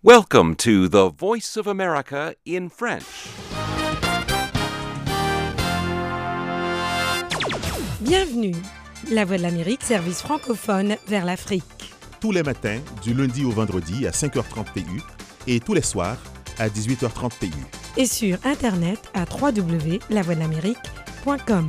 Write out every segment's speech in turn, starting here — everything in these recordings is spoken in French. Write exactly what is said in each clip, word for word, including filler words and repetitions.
Welcome to the Voice of America in French. Bienvenue. La Voix de l'Amérique, service francophone vers l'Afrique. Tous les matins, du lundi au vendredi à cinq heures trente P U et tous les soirs à dix-huit heures trente P U. Et sur Internet à w w w point la voix de l'amérique point com.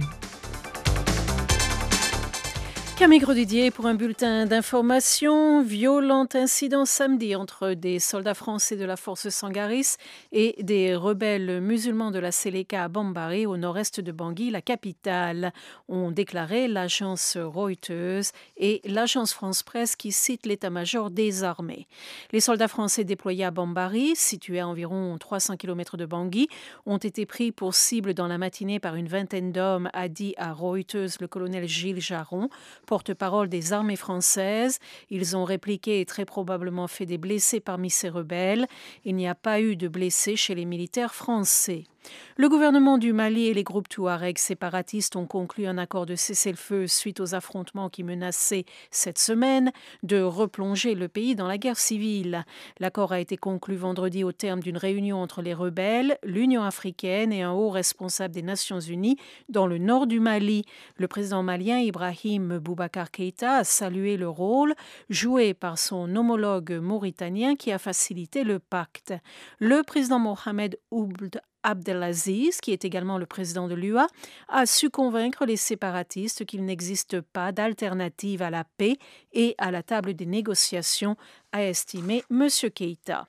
Camille Grosdidier pour un bulletin d'information. Violent incident samedi entre des soldats français de la force Sangaris et des rebelles musulmans de la Seleka à Bambari, au nord-est de Bangui, la capitale, ont déclaré l'agence Reuters et l'agence France Presse qui cite l'état-major des armées. Les soldats français déployés à Bambari, situé à environ trois cents kilomètres de Bangui, ont été pris pour cible dans la matinée par une vingtaine d'hommes, a dit à Reuters le colonel Gilles Jaron, porte-parole des armées françaises. Ils ont répliqué et très probablement fait des blessés parmi ces rebelles. Il n'y a pas eu de blessés chez les militaires français. Le gouvernement du Mali et les groupes touaregs séparatistes ont conclu un accord de cessez-le-feu suite aux affrontements qui menaçaient cette semaine de replonger le pays dans la guerre civile. L'accord a été conclu vendredi au terme d'une réunion entre les rebelles, l'Union africaine et un haut responsable des Nations unies dans le nord du Mali. Le président malien Ibrahim Boubacar Keïta a salué le rôle joué par son homologue mauritanien qui a facilité le pacte. Le président Mohamed Ould Abdelaziz, qui est également le président de l'U A, a su convaincre les séparatistes qu'il n'existe pas d'alternative à la paix et à la table des négociations, a estimé M. Keïta.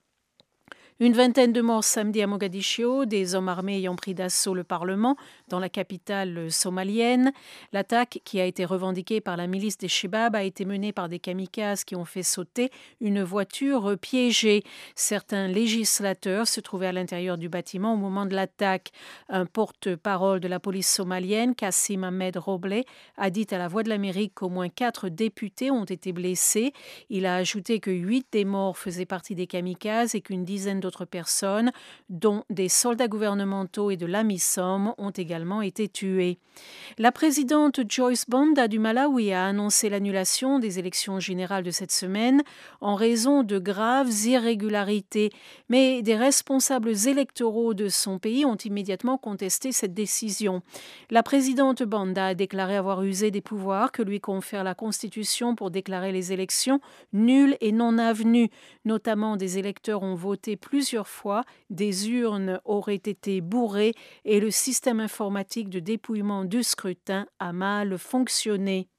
Une vingtaine de morts samedi à Mogadiscio, des hommes armés ayant pris d'assaut le Parlement dans la capitale somalienne. L'attaque, qui a été revendiquée par la milice des Chebab, a été menée par des kamikazes qui ont fait sauter une voiture piégée. Certains législateurs se trouvaient à l'intérieur du bâtiment au moment de l'attaque. Un porte-parole de la police somalienne, Kassim Ahmed Roble, a dit à la Voix de l'Amérique qu'au moins quatre députés ont été blessés. Il a ajouté que huit des morts faisaient partie des kamikazes et qu'une dizaine d'autres personnes, dont des soldats gouvernementaux et de l'AMISOM, ont également été tués. La présidente Joyce Banda du Malawi a annoncé l'annulation des élections générales de cette semaine en raison de graves irrégularités. Mais des responsables électoraux de son pays ont immédiatement contesté cette décision. La présidente Banda a déclaré avoir usé des pouvoirs que lui confère la Constitution pour déclarer les élections nulles et non avenues. Notamment, des électeurs ont voté plus Plusieurs fois, des urnes auraient été bourrées et le système informatique de dépouillement du scrutin a mal fonctionné.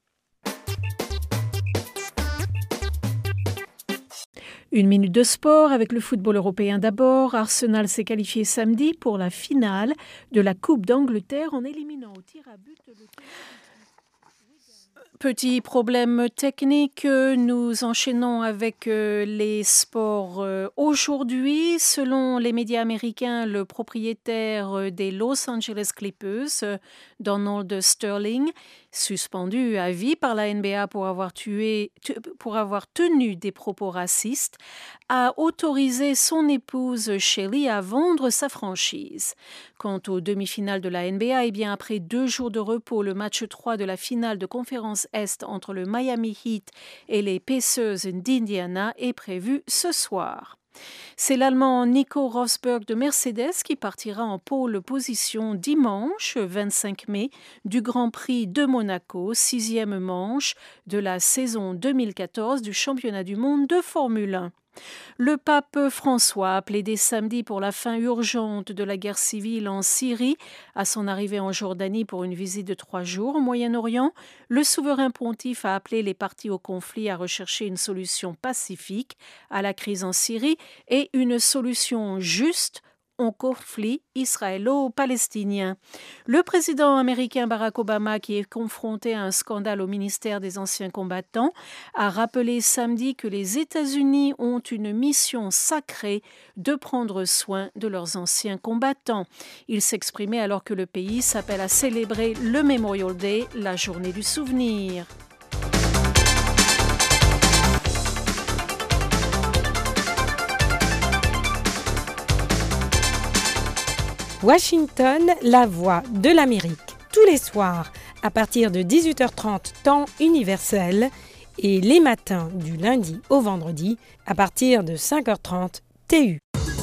Une minute de sport avec le football européen d'abord. Arsenal s'est qualifié samedi pour la finale de la Coupe d'Angleterre en éliminant au tir à but le Petit problème technique, nous enchaînons avec les sports aujourd'hui. Selon les médias américains, le propriétaire des Los Angeles Clippers, Donald Sterling, suspendu à vie par la N B A pour avoir, tué, pour avoir tenu des propos racistes, a autorisé son épouse Shelly à vendre sa franchise. Quant aux demi-finales de la N B A, eh bien après deux jours de repos, le match trois de la finale de conférence Est entre le Miami Heat et les Pacers d'Indiana est prévu ce soir. C'est l'Allemand Nico Rosberg de Mercedes qui partira en pole position dimanche vingt-cinq mai du Grand Prix de Monaco, sixième manche de la saison deux mille quatorze du championnat du monde de Formule un. Le pape François a plaidé samedi pour la fin urgente de la guerre civile en Syrie. À son arrivée en Jordanie pour une visite de trois jours au Moyen-Orient, le souverain pontife a appelé les parties au conflit à rechercher une solution pacifique à la crise en Syrie et une solution juste au conflit israélo-palestinien. Le président américain Barack Obama, qui est confronté à un scandale au ministère des Anciens combattants, a rappelé samedi que les États-Unis ont une mission sacrée de prendre soin de leurs anciens combattants. Il s'exprimait alors que le pays s'appelle à célébrer le Memorial Day, la journée du souvenir. Washington, la voix de l'Amérique. Tous les soirs, à partir de dix-huit heures trente, temps universel, et les matins du lundi au vendredi, à partir de cinq heures trente, T U.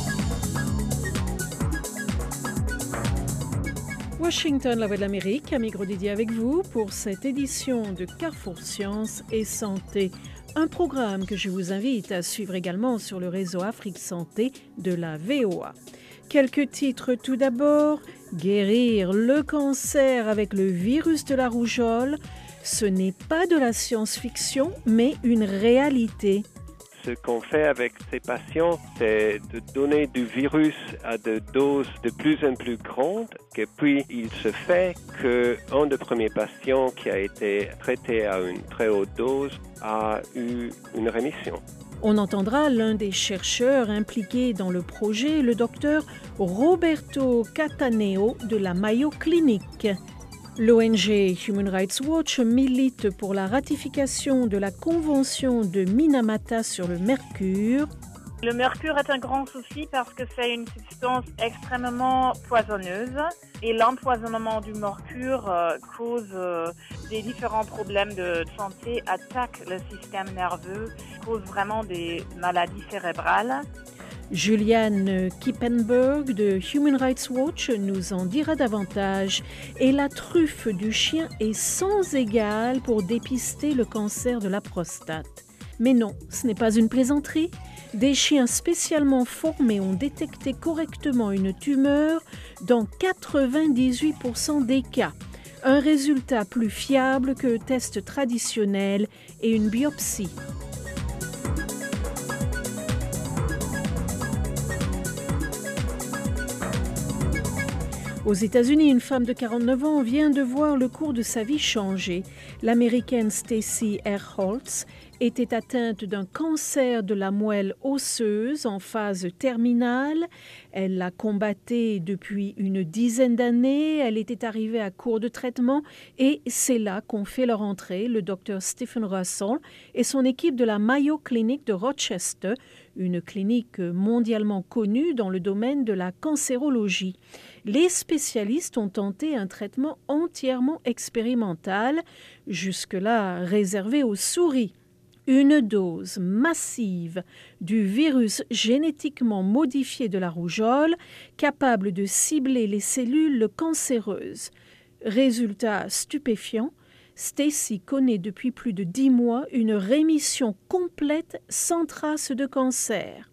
Washington, la voix de l'Amérique, Camille Grosdidier avec vous pour cette édition de Carrefour Sciences et Santé. Un programme que je vous invite à suivre également sur le réseau Afrique Santé de la V O A. Quelques titres tout d'abord. Guérir le cancer avec le virus de la rougeole, ce n'est pas de la science-fiction, mais une réalité. Ce qu'on fait avec ces patients, c'est de donner du virus à des doses de plus en plus grandes. Et puis, il se fait qu'un des premiers patients qui a été traité à une très haute dose a eu une rémission. On entendra l'un des chercheurs impliqués dans le projet, le docteur Roberto Cattaneo de la Mayo Clinic. L'O N G Human Rights Watch milite pour la ratification de la Convention de Minamata sur le mercure. Le mercure est un grand souci parce que c'est une substance extrêmement poisonneuse et l'empoisonnement du mercure euh, cause euh, des différents problèmes de santé, attaque le système nerveux, cause vraiment des maladies cérébrales. Juliane Kippenberg de Human Rights Watch nous en dira davantage. Et la truffe du chien est sans égale pour dépister le cancer de la prostate. Mais non, ce n'est pas une plaisanterie. Des chiens spécialement formés ont détecté correctement une tumeur dans quatre-vingt-dix-huit pour cent des cas. Un résultat plus fiable que test traditionnel et une biopsie. Aux États-Unis, une femme de quarante-neuf ans vient de voir le cours de sa vie changer. L'Américaine Stacey Erholtz était atteinte d'un cancer de la moelle osseuse en phase terminale. Elle l'a combatté depuis une dizaine d'années. Elle était arrivée à court de traitement et c'est là qu'ont fait leur entrée le docteur Stephen Russell et son équipe de la Mayo Clinic de Rochester, une clinique mondialement connue dans le domaine de la cancérologie. Les spécialistes ont tenté un traitement entièrement expérimental, jusque-là réservé aux souris. Une dose massive du virus génétiquement modifié de la rougeole, capable de cibler les cellules cancéreuses. Résultat stupéfiant, Stacey connaît depuis plus de dix mois une rémission complète sans trace de cancer.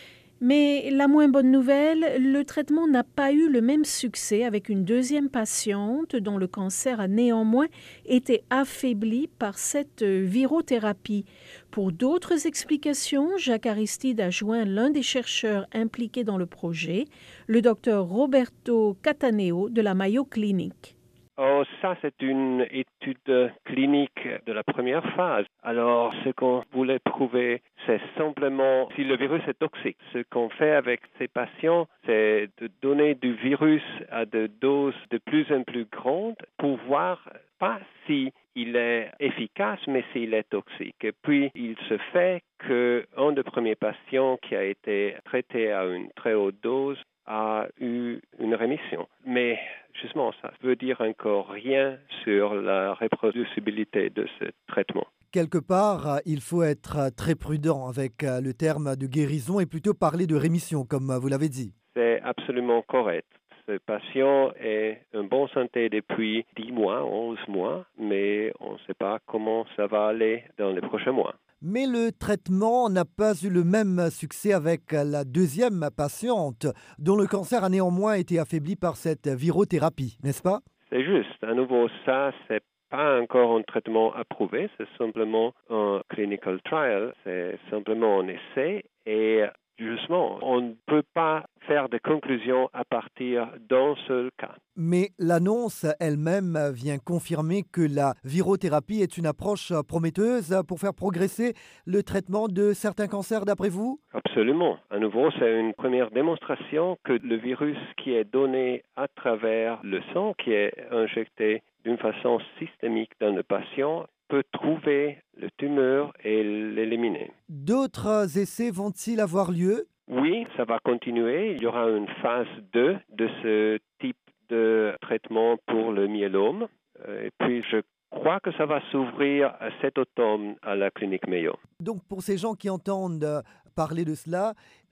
Mais la moins bonne nouvelle, le traitement n'a pas eu le même succès avec une deuxième patiente dont le cancer a néanmoins été affaibli par cette virothérapie. Pour d'autres explications, Jacques Aristide a joint l'un des chercheurs impliqués dans le projet, le docteur Roberto Cattaneo de la Mayo Clinic. Oh, ça, c'est une étude clinique de la première phase. Alors, ce qu'on voulait prouver, c'est simplement si le virus est toxique. Ce qu'on fait avec ces patients, c'est de donner du virus à des doses de plus en plus grandes pour voir pas si il est efficace, mais s'il est toxique. Et puis, il se fait qu'un des premiers patients qui a été traité à une très haute dose a eu une rémission. Mais justement, ça veut dire encore rien sur la reproducibilité de ce traitement. Quelque part, il faut être très prudent avec le terme de guérison et plutôt parler de rémission, comme vous l'avez dit. C'est absolument correct. Ce patient est en bonne santé depuis dix mois, onze mois, mais on ne sait pas comment ça va aller dans les prochains mois. Mais le traitement n'a pas eu le même succès avec la deuxième patiente, dont le cancer a néanmoins été affaibli par cette virothérapie, n'est-ce pas? C'est juste. À nouveau, ça, c'est pas encore un traitement approuvé, c'est simplement un clinical trial, c'est simplement un essai et justement, on ne peut pas faire des conclusions à partir d'un seul cas. Mais l'annonce elle-même vient confirmer que la virothérapie est une approche prometteuse pour faire progresser le traitement de certains cancers, d'après vous? Absolument. À nouveau, c'est une première démonstration que le virus qui est donné à travers le sang, qui est injecté d'une façon systémique dans le patient, peut trouver le tumeur et l'éliminer. D'autres essais vont-ils avoir lieu? Oui, ça va continuer. Il y aura une phase deux de ce type de traitement pour le myélome. Et puis, je crois que ça va s'ouvrir cet automne à la clinique Mayo. Donc, pour ces gens qui entendent parler de cela,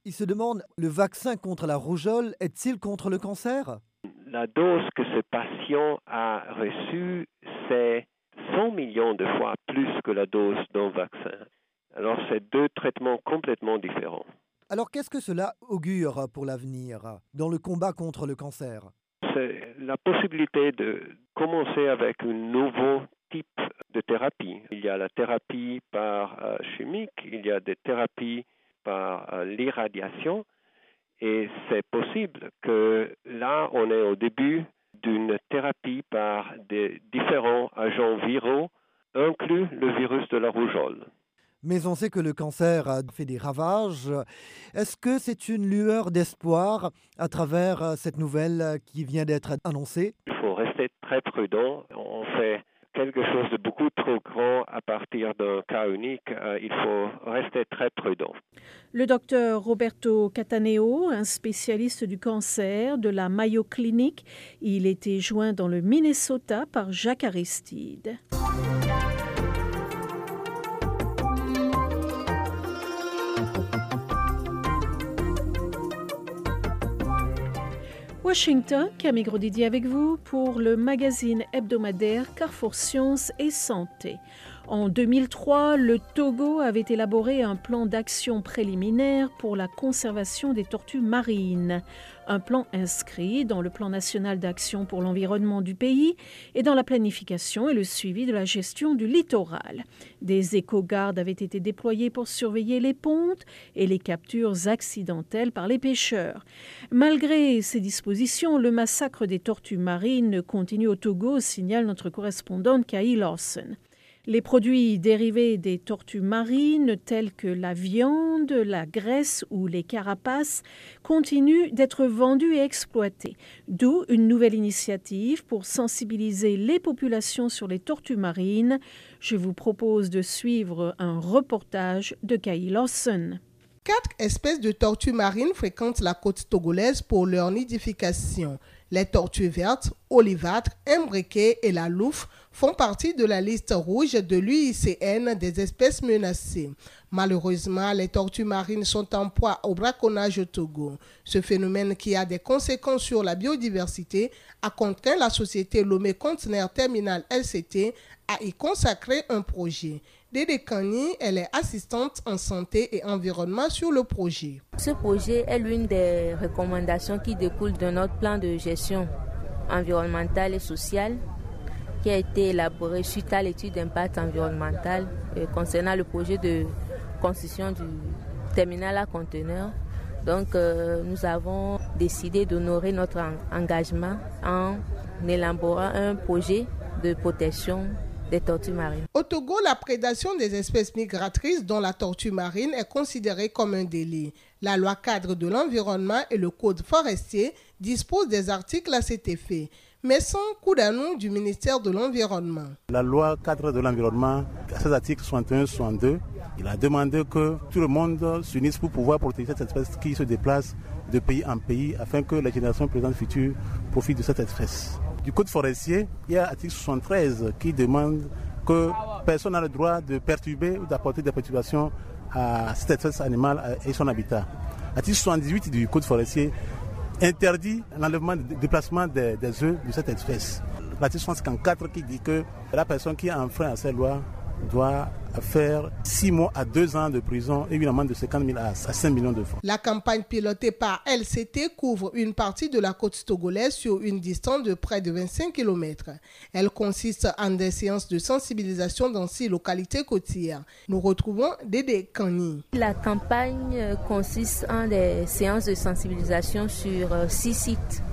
Il se demande, le vaccin contre la rougeole est-il contre le cancer? La dose que ce patient a reçue, c'est cent millions de fois plus que la dose d'un vaccin. Alors, c'est deux traitements complètement différents. Alors, qu'est-ce que cela augure pour l'avenir dans le combat contre le cancer? C'est la possibilité de commencer avec un nouveau type de thérapie. Il y a la thérapie par euh, chimique, il y a des thérapies par euh, l'irradiation, et c'est possible que là, on est au début d'une thérapie par des différents agents viraux, inclus le virus de la rougeole. Mais on sait que le cancer a fait des ravages. Est-ce que c'est une lueur d'espoir à travers cette nouvelle qui vient d'être annoncée? Il faut rester très prudent. On fait quelque chose de beaucoup trop grand à partir d'un cas unique. Il faut rester très prudent. Le docteur Roberto Cataneo, un spécialiste du cancer de la Mayo Clinic, il était joint dans le Minnesota par Jacques Aristide. Washington, Camille Grosdidier avec vous pour le magazine hebdomadaire Carrefour Sciences et Santé. En deux mille trois, le Togo avait élaboré un plan d'action préliminaire pour la conservation des tortues marines. Un plan inscrit dans le plan national d'action pour l'environnement du pays et dans la planification et le suivi de la gestion du littoral. Des éco-gardes avaient été déployés pour surveiller les pontes et les captures accidentelles par les pêcheurs. Malgré ces dispositions, le massacre des tortues marines continue au Togo, signale notre correspondante Kay Lawson. Les produits dérivés des tortues marines, tels que la viande, la graisse ou les carapaces, continuent d'être vendus et exploités. D'où une nouvelle initiative pour sensibiliser les populations sur les tortues marines. Je vous propose de suivre un reportage de Kay Lawson. Quatre espèces de tortues marines fréquentent la côte togolaise pour leur nidification. Les tortues vertes, olivâtres, imbriquées et la louve font partie de la liste rouge de l'U I C N des espèces menacées. Malheureusement, les tortues marines sont en proie au braconnage au Togo. Ce phénomène qui a des conséquences sur la biodiversité a contraint la société Lomé Conteneur Terminal L C T à y consacrer un projet. Dédé Kani, elle est assistante en santé et environnement sur le projet. Ce projet est l'une des recommandations qui découlent de notre plan de gestion environnementale et sociale qui a été élaboré suite à l'étude d'impact environnemental euh, concernant le projet de construction du terminal à conteneurs. Donc, euh, nous avons décidé d'honorer notre en- engagement en élaborant un projet de protection des tortues marines. Au Togo, la prédation des espèces migratrices, dont la tortue marine, est considérée comme un délit. La loi cadre de l'environnement et le code forestier disposent des articles à cet effet. Mais sans coup d'annonce du ministère de l'Environnement. La loi cadre de l'environnement, à ses articles soixante et un soixante-deux, il a demandé que tout le monde s'unisse pour pouvoir protéger cette espèce qui se déplace de pays en pays afin que les générations présentes futures profitent de cette espèce. Du code forestier, il y a l'article soixante-treize qui demande que personne n'a le droit de perturber ou d'apporter des perturbations à cette espèce animale et son habitat. L'article soixante-dix-huit du code forestier interdit l'enlèvement de déplacement des, des œufs de cette espèce. L'article cent cinquante-quatre qui dit que la personne qui a enfreint à ces lois doit faire six mois à deux ans de prison et une amende de cinquante mille à cinq millions de francs. La campagne pilotée par L C T couvre une partie de la côte togolaise sur une distance de près de vingt-cinq kilomètres. Elle consiste en des séances de sensibilisation dans six localités côtières. Nous retrouvons Dédé Kani. La campagne consiste en des séances de sensibilisation sur six sites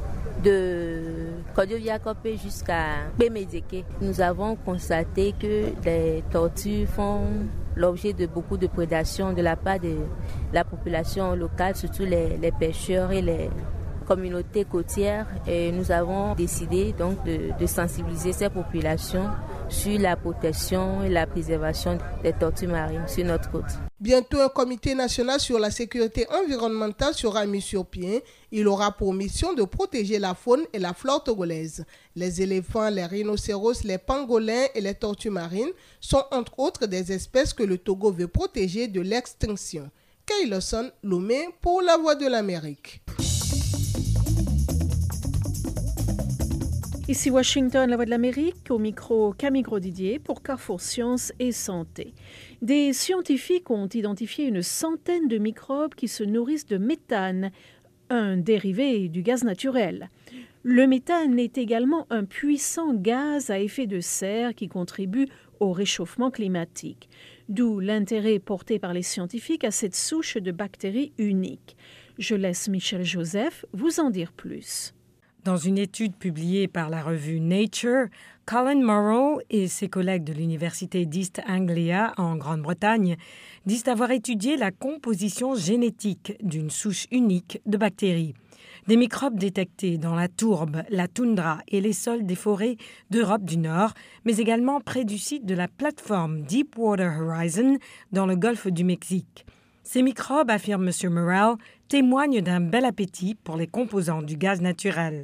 de Kodjo-Viakopé jusqu'à Bémédéké. Nous avons constaté que les tortues font l'objet de beaucoup de prédation de la part de la population locale, surtout les, les pêcheurs et les communautés côtières. Et nous avons décidé donc de, de sensibiliser ces populations sur la protection et la préservation des tortues marines sur notre côte. Bientôt, un comité national sur la sécurité environnementale sera mis sur pied. Il aura pour mission de protéger la faune et la flore togolaise. Les éléphants, les rhinocéros, les pangolins et les tortues marines sont entre autres des espèces que le Togo veut protéger de l'extinction. Kay Lawson, Lomé pour la Voix de l'Amérique. Ici Washington, la Voix de l'Amérique, au micro Camille Grosdidier pour Carrefour Sciences et Santé. Des scientifiques ont identifié une centaine de microbes qui se nourrissent de méthane, un dérivé du gaz naturel. Le méthane est également un puissant gaz à effet de serre qui contribue au réchauffement climatique, d'où l'intérêt porté par les scientifiques à cette souche de bactéries unique. Je laisse Michel Joseph vous en dire plus. Dans une étude publiée par la revue Nature, Colin Morrow et ses collègues de l'université d'East Anglia en Grande-Bretagne disent avoir étudié la composition génétique d'une souche unique de bactéries. Des microbes détectés dans la tourbe, la toundra et les sols des forêts d'Europe du Nord, mais également près du site de la plateforme Deepwater Horizon dans le golfe du Mexique. Ces microbes, affirme M. Morrell, témoignent d'un bel appétit pour les composants du gaz naturel.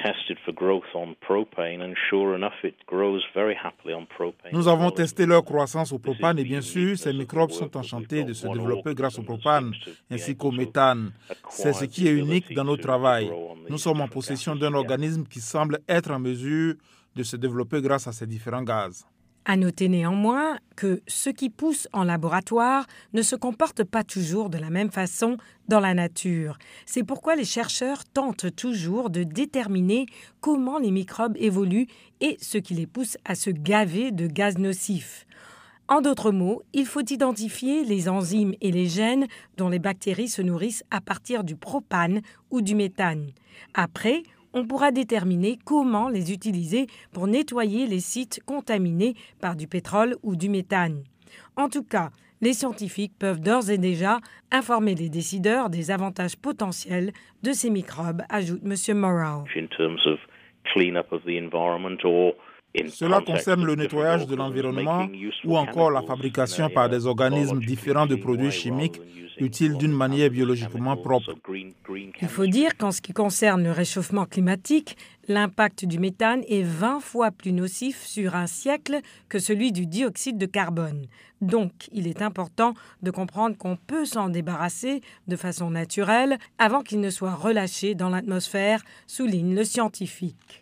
Nous avons testé leur croissance au propane et bien sûr, ces microbes sont enchantés de se développer grâce au propane ainsi qu'au méthane. C'est ce qui est unique dans notre travail. Nous sommes en possession d'un organisme qui semble être en mesure de se développer grâce à ces différents gaz. À noter néanmoins que ce qui pousse en laboratoire ne se comporte pas toujours de la même façon dans la nature. C'est pourquoi les chercheurs tentent toujours de déterminer comment les microbes évoluent et ce qui les pousse à se gaver de gaz nocifs. En d'autres mots, il faut identifier les enzymes et les gènes dont les bactéries se nourrissent à partir du propane ou du méthane. Après, on pourra déterminer comment les utiliser pour nettoyer les sites contaminés par du pétrole ou du méthane. En tout cas, les scientifiques peuvent d'ores et déjà informer les décideurs des avantages potentiels de ces microbes, ajoute M. Morrell. Cela concerne le nettoyage de l'environnement ou encore la fabrication par des organismes différents de produits chimiques utiles d'une manière biologiquement propre. Il faut dire qu'en ce qui concerne le réchauffement climatique, l'impact du méthane est vingt fois plus nocif sur un siècle que celui du dioxyde de carbone. Donc, il est important de comprendre qu'on peut s'en débarrasser de façon naturelle avant qu'il ne soit relâché dans l'atmosphère, souligne le scientifique.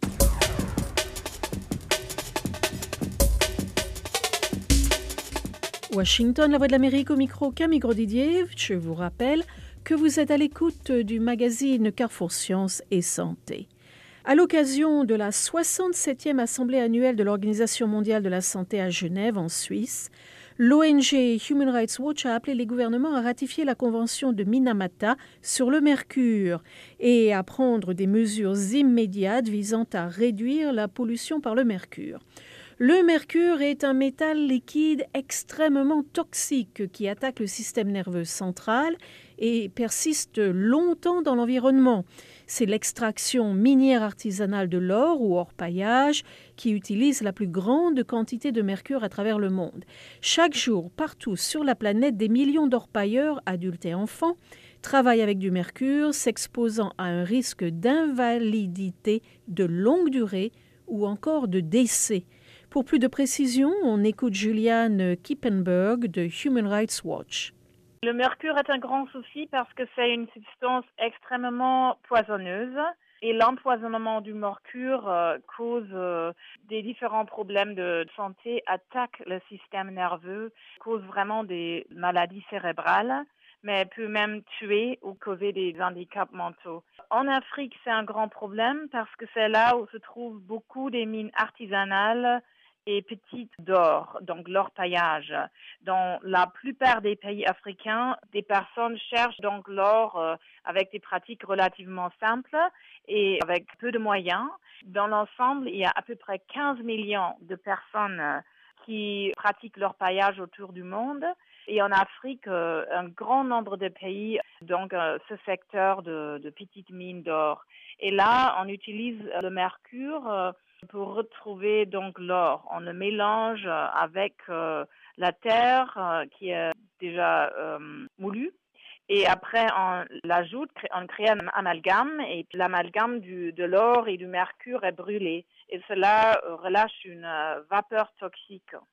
Washington, la Voix de l'Amérique au micro Camille Grosdidier. Je vous rappelle que vous êtes à l'écoute du magazine Carrefour Sciences et Santé. À l'occasion de la soixante-septième Assemblée annuelle de l'Organisation mondiale de la santé à Genève, en Suisse, l'O N G Human Rights Watch a appelé les gouvernements à ratifier la convention de Minamata sur le mercure et à prendre des mesures immédiates visant à réduire la pollution par le mercure. Le mercure est un métal liquide extrêmement toxique qui attaque le système nerveux central et persiste longtemps dans l'environnement. C'est l'extraction minière artisanale de l'or ou orpaillage qui utilise la plus grande quantité de mercure à travers le monde. Chaque jour, partout sur la planète, des millions d'orpailleurs, adultes et enfants, travaillent avec du mercure, s'exposant à un risque d'invalidité de longue durée ou encore de décès. Pour plus de précision, on écoute Juliane Kippenberg de Human Rights Watch. Le mercure est un grand souci parce que c'est une substance extrêmement poisonneuse et l'empoisonnement du mercure euh, cause euh, des différents problèmes de santé, attaque le système nerveux, cause vraiment des maladies cérébrales, mais peut même tuer ou causer des handicaps mentaux. En Afrique, c'est un grand problème parce que c'est là où se trouvent beaucoup des mines artisanales et petites d'or, donc l'orpaillage. Dans la plupart des pays africains, des personnes cherchent donc l'or euh, avec des pratiques relativement simples et avec peu de moyens. Dans l'ensemble, il y a à peu près quinze millions de personnes euh, qui pratiquent l'orpaillage autour du monde. Et en Afrique, euh, un grand nombre de pays, donc euh, ce secteur de, de petites mines d'or. Et là, on utilise le mercure euh, pour retrouver donc l'or. On le mélange avec euh, la terre euh, qui est déjà euh, moulue. Et après, on l'ajoute, on crée un amalgame et l'amalgame du, de l'or et du mercure est brûlé. Et cela relâche une euh, vapeur toxique.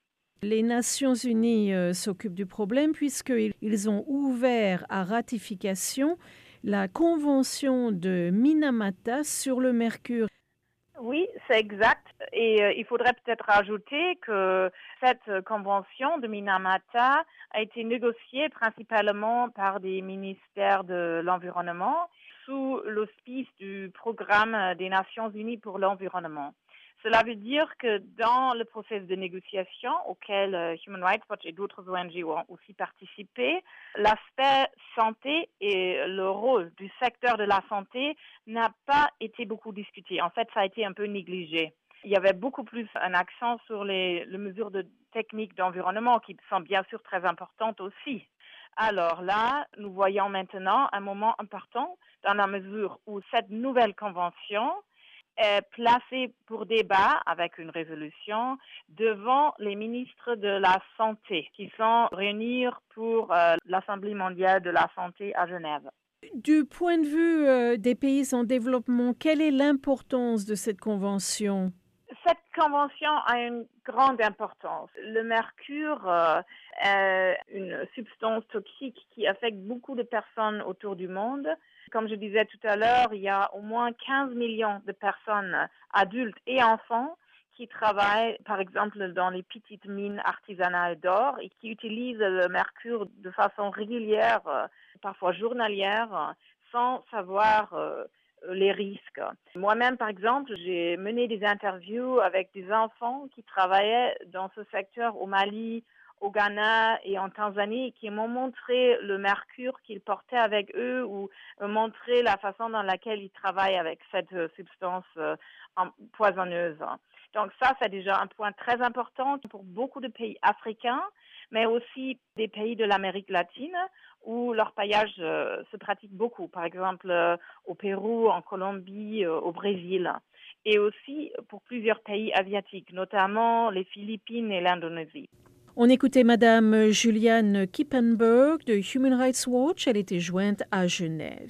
Les Nations Unies euh, s'occupent du problème puisqu'ils ont ouvert à ratification la Convention de Minamata sur le mercure. Oui, c'est exact. Et euh, il faudrait peut-être rajouter que cette convention de Minamata a été négociée principalement par des ministères de l'environnement sous l'auspice du programme des Nations Unies pour l'environnement. Cela veut dire que dans le processus de négociation auquel euh, Human Rights Watch et d'autres O N G ont aussi participé, l'aspect santé et le rôle du secteur de la santé n'a pas été beaucoup discuté. En fait, ça a été un peu négligé. Il y avait beaucoup plus un accent sur les, les mesures de techniques d'environnement qui sont bien sûr très importantes aussi. Alors là, nous voyons maintenant un moment important dans la mesure où cette nouvelle convention est placée pour débat avec une résolution devant les ministres de la Santé qui sont réunis pour euh, l'Assemblée mondiale de la santé à Genève. Du point de vue euh, des pays en développement, quelle est l'importance de cette convention? Cette convention a une grande importance. Le mercure euh, est une substance toxique qui affecte beaucoup de personnes autour du monde. Comme je disais tout à l'heure, il y a au moins quinze millions de personnes adultes et enfants qui travaillent, par exemple, dans les petites mines artisanales d'or et qui utilisent le mercure de façon régulière, parfois journalière, sans savoir euh, les risques. Moi-même, par exemple, j'ai mené des interviews avec des enfants qui travaillaient dans ce secteur au Mali, au Ghana et en Tanzanie, qui m'ont montré le mercure qu'ils portaient avec eux ou montré la façon dans laquelle ils travaillent avec cette substance euh, poisonneuse. Donc ça, c'est déjà un point très important pour beaucoup de pays africains, mais aussi des pays de l'Amérique latine où l'orpaillage euh, se pratique beaucoup, par exemple euh, au Pérou, en Colombie, euh, au Brésil, et aussi pour plusieurs pays asiatiques, notamment les Philippines et l'Indonésie. On écoutait Madame Juliane Kippenberg de Human Rights Watch. Elle était jointe à Genève.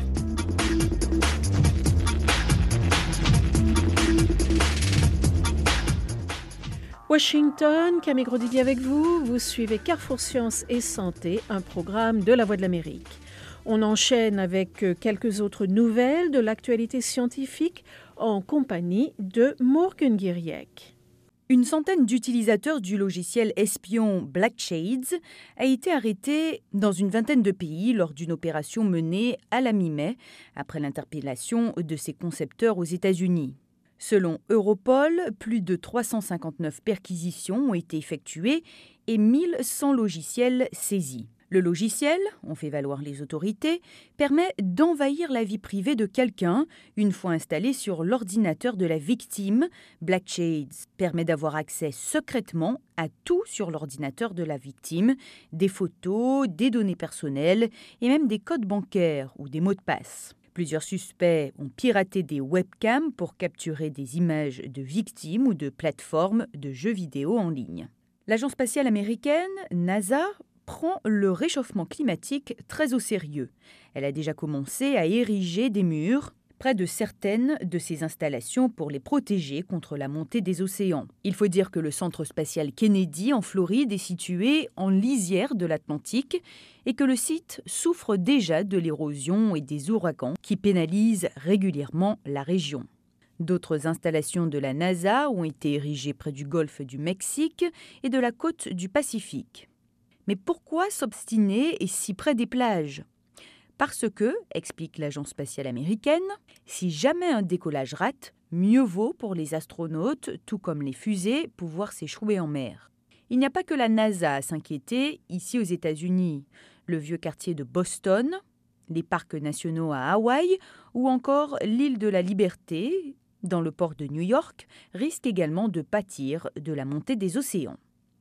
Washington, Camille Grosdidier avec vous. Vous suivez Carrefour Sciences et Santé, un programme de La Voix de l'Amérique. On enchaîne avec quelques autres nouvelles de l'actualité scientifique en compagnie de Morgan Guiriec. Une centaine d'utilisateurs du logiciel espion Black Shades a été arrêté dans une vingtaine de pays lors d'une opération menée à la mi-mai après l'interpellation de ses concepteurs aux États-Unis. Selon Europol, plus de trois cent cinquante-neuf perquisitions ont été effectuées et mille cent logiciels saisis. Le logiciel, ont fait valoir les autorités, permet d'envahir la vie privée de quelqu'un une fois installé sur l'ordinateur de la victime. Black Shades permet d'avoir accès secrètement à tout sur l'ordinateur de la victime, des photos, des données personnelles et même des codes bancaires ou des mots de passe. Plusieurs suspects ont piraté des webcams pour capturer des images de victimes ou de plateformes de jeux vidéo en ligne. L'agence spatiale américaine, NASA, prend le réchauffement climatique très au sérieux. Elle a déjà commencé à ériger des murs près de certaines de ses installations pour les protéger contre la montée des océans. Il faut dire que le centre spatial Kennedy en Floride est situé en lisière de l'Atlantique et que le site souffre déjà de l'érosion et des ouragans qui pénalisent régulièrement la région. D'autres installations de la NASA ont été érigées près du golfe du Mexique et de la côte du Pacifique. Mais pourquoi s'obstiner et si près des plages ? Parce que, explique l'agence spatiale américaine, si jamais un décollage rate, mieux vaut pour les astronautes, tout comme les fusées, pouvoir s'échouer en mer. Il n'y a pas que la NASA à s'inquiéter ici aux États-Unis. Le vieux quartier de Boston, les parcs nationaux à Hawaï ou encore l'île de la Liberté, dans le port de New York, risquent également de pâtir de la montée des océans.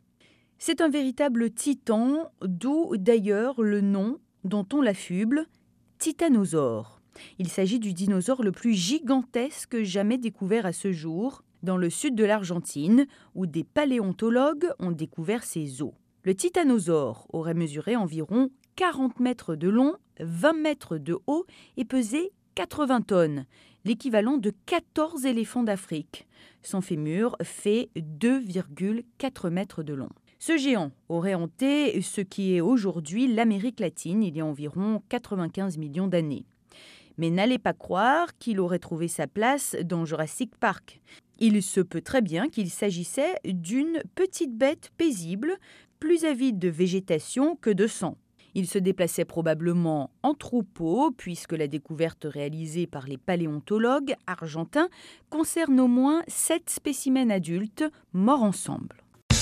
C'est un véritable titan, d'où d'ailleurs le nom dont on l'affuble, titanosaure. Il s'agit du dinosaure le plus gigantesque jamais découvert à ce jour, dans le sud de l'Argentine, où des paléontologues ont découvert ses os. Le titanosaure aurait mesuré environ quarante mètres de long, vingt mètres de haut et pesé quatre-vingts tonnes, l'équivalent de quatorze éléphants d'Afrique. Son fémur fait deux virgule quatre mètres de long. Ce géant aurait hanté ce qui est aujourd'hui l'Amérique latine il y a environ quatre-vingt-quinze millions d'années. Mais n'allez pas croire qu'il aurait trouvé sa place dans Jurassic Park. Il se peut très bien qu'il s'agissait d'une petite bête paisible, plus avide de végétation que de sang. Il se déplaçait probablement en troupeau, puisque la découverte réalisée par les paléontologues argentins concerne au moins sept spécimens adultes morts ensemble.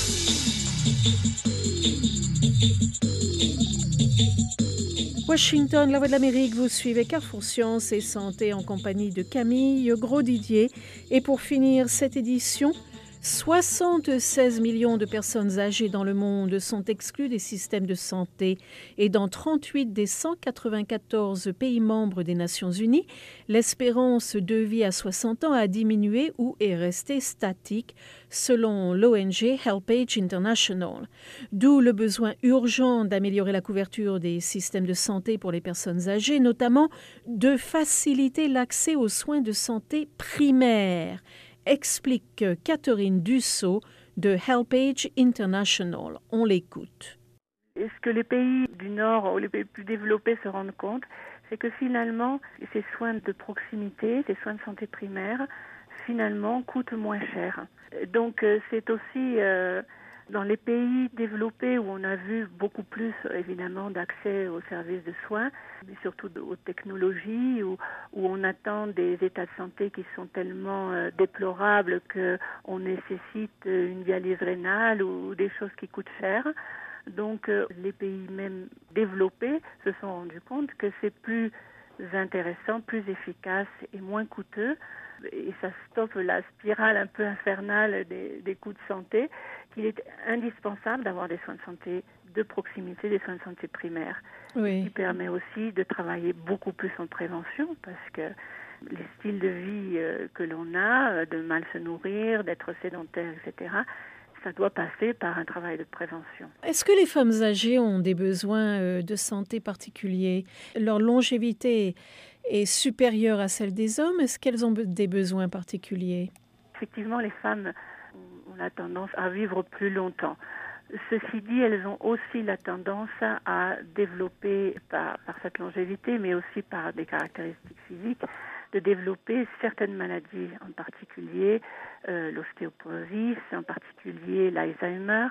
Washington, la Voix de l'Amérique, vous suivez Carrefour Sciences et Santé en compagnie de Camille Grosdidier. Et pour finir cette édition, soixante-seize millions de personnes âgées dans le monde sont exclues des systèmes de santé et dans trente-huit des cent quatre-vingt-quatorze pays membres des Nations Unies, l'espérance de vie à soixante ans a diminué ou est restée statique selon l'O N G HelpAge International. D'où le besoin urgent d'améliorer la couverture des systèmes de santé pour les personnes âgées, notamment de faciliter l'accès aux soins de santé primaires, explique Catherine Dussault de HelpAge International. On l'écoute. Ce que les pays du Nord ou les pays plus développés se rendent compte, c'est que finalement, ces soins de proximité, ces soins de santé primaire, finalement, coûtent moins cher. Donc, c'est aussi euh, dans les pays développés où on a vu beaucoup plus, évidemment, d'accès aux services de soins, mais surtout aux technologies, où, où on attend des états de santé qui sont tellement euh, déplorables qu'on nécessite une dialyse rénale ou, ou des choses qui coûtent cher. Donc, euh, les pays même développés se sont rendus compte que c'est plus intéressant, plus efficace et moins coûteux. Et ça stoppe la spirale un peu infernale des, des coûts de santé, qu'il est indispensable d'avoir des soins de santé de proximité, des soins de santé primaires. Oui. Ce qui permet aussi de travailler beaucoup plus en prévention, parce que les styles de vie euh, que l'on a, euh, de mal se nourrir, d'être sédentaire, et cetera, ça doit passer par un travail de prévention. Est-ce que les femmes âgées ont des besoins de santé particuliers ? Leur longévité est supérieure à celle des hommes. Est-ce qu'elles ont des besoins particuliers ? Effectivement, les femmes ont la tendance à vivre plus longtemps. Ceci dit, elles ont aussi la tendance à développer, par, par cette longévité, mais aussi par des caractéristiques physiques, de développer certaines maladies, en particulier euh, l'ostéoporosis, en particulier l'Alzheimer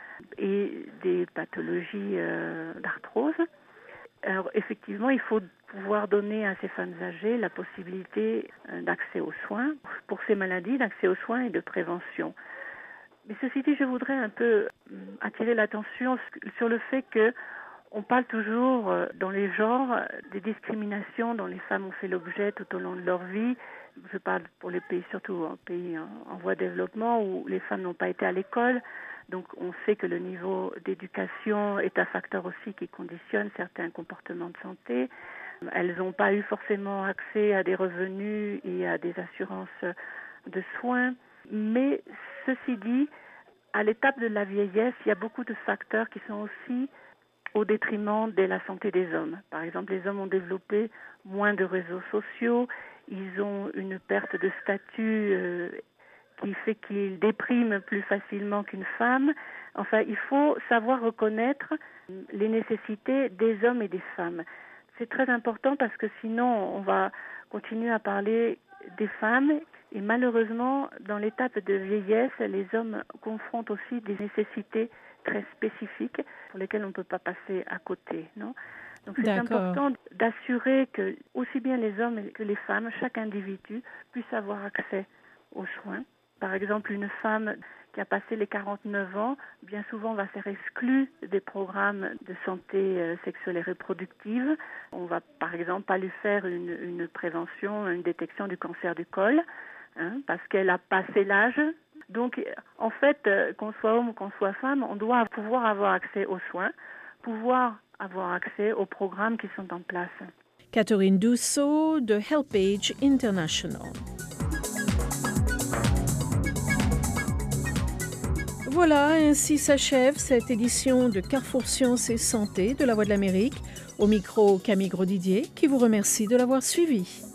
et des pathologies euh, d'arthrose. Alors effectivement, il faut pouvoir donner à ces femmes âgées la possibilité euh, d'accès aux soins, pour ces maladies, d'accès aux soins et de prévention. Mais ceci dit, je voudrais un peu attirer l'attention sur le fait que on parle toujours dans les genres des discriminations dont les femmes ont fait l'objet tout au long de leur vie. Je parle pour les pays, surtout en pays en voie de développement, où les femmes n'ont pas été à l'école. Donc on sait que le niveau d'éducation est un facteur aussi qui conditionne certains comportements de santé. Elles n'ont pas eu forcément accès à des revenus et à des assurances de soins. Mais ceci dit, à l'étape de la vieillesse, il y a beaucoup de facteurs qui sont aussi au détriment de la santé des hommes. Par exemple, les hommes ont développé moins de réseaux sociaux, ils ont une perte de statut euh, qui fait qu'ils dépriment plus facilement qu'une femme. Enfin, il faut savoir reconnaître les nécessités des hommes et des femmes. C'est très important parce que sinon, on va continuer à parler des femmes. Et malheureusement, dans l'étape de vieillesse, les hommes confrontent aussi des nécessités très spécifiques pour lesquelles on ne peut pas passer à côté, non ? Donc c'est D'accord. important d'assurer que aussi bien les hommes que les femmes, chaque individu, puisse avoir accès aux soins. Par exemple, une femme qui a passé les quarante-neuf ans, bien souvent va faire exclue des programmes de santé euh, sexuelle et reproductive. On va par exemple pas lui faire une, une prévention, une détection du cancer du col, hein, parce qu'elle a passé l'âge. Donc, en fait, euh, qu'on soit homme ou qu'on soit femme, on doit pouvoir avoir accès aux soins, pouvoir avoir accès aux programmes qui sont en place. Catherine Dussault de HelpAge International. Voilà, ainsi s'achève cette édition de Carrefour Sciences et Santé de la Voix de l'Amérique. Au micro, Camille Grosdidier, qui vous remercie de l'avoir suivi.